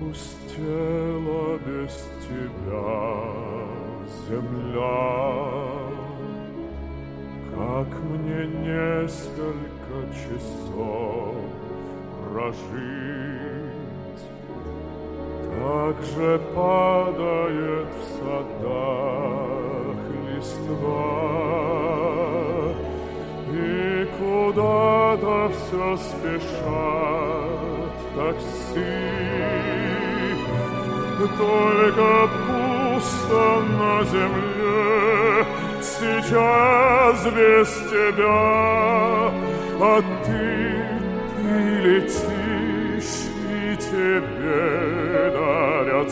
опустела без тебя земля. Как мне несколько часов прожить? Так же падает в садах листва, и куда-то все спешат такси. Только пусто на земле сейчас без тебя, а ты летишь, и тебе дарят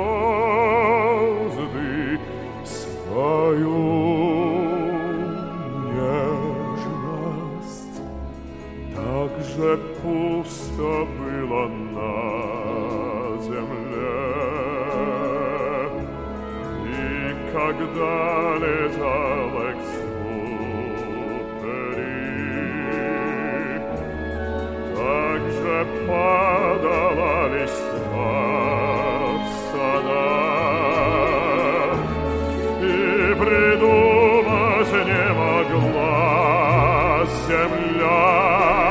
звезды свою нежность. Так же пусто было на земле, и когда летал Экзюпери, так же падала листва в садах, и придумать не могла земля,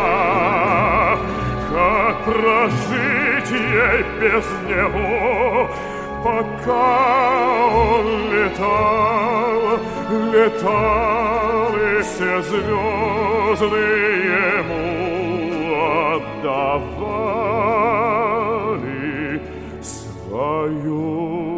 как прожить ей без него, пока он летал, летал, и все звезды ему отдавали свою